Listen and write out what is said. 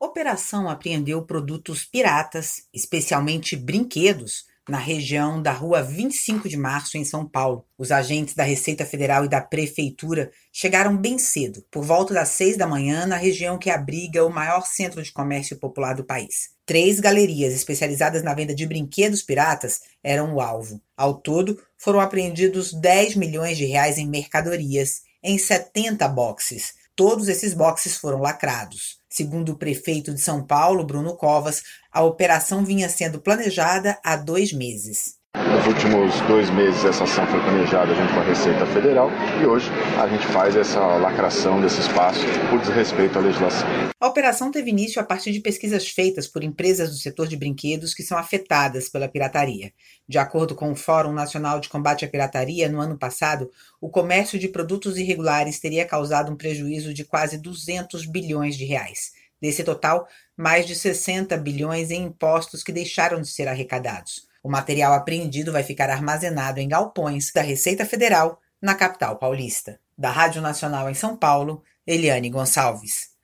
A operação apreendeu produtos piratas, especialmente brinquedos, na região da Rua 25 de Março, em São Paulo. Os agentes da Receita Federal e da Prefeitura chegaram bem cedo, por volta das 6 da manhã, na região que abriga o maior centro de comércio popular do país. 3 galerias especializadas na venda de brinquedos piratas eram o alvo. Ao todo, foram apreendidos 10 milhões de reais em mercadorias, em 70 boxes. Todos esses boxes foram lacrados. Segundo o prefeito de São Paulo, Bruno Covas, a operação vinha sendo planejada há 2 meses. Nos últimos 2 meses essa ação foi planejada junto com a Receita Federal e hoje a gente faz essa lacração desse espaço por desrespeito à legislação. A operação teve início a partir de pesquisas feitas por empresas do setor de brinquedos que são afetadas pela pirataria. De acordo com o Fórum Nacional de Combate à Pirataria, no ano passado, o comércio de produtos irregulares teria causado um prejuízo de quase 200 bilhões de reais. Desse total, mais de 60 bilhões em impostos que deixaram de ser arrecadados. O material apreendido vai ficar armazenado em galpões da Receita Federal, na capital paulista. Da Rádio Nacional em São Paulo, Eliane Gonçalves.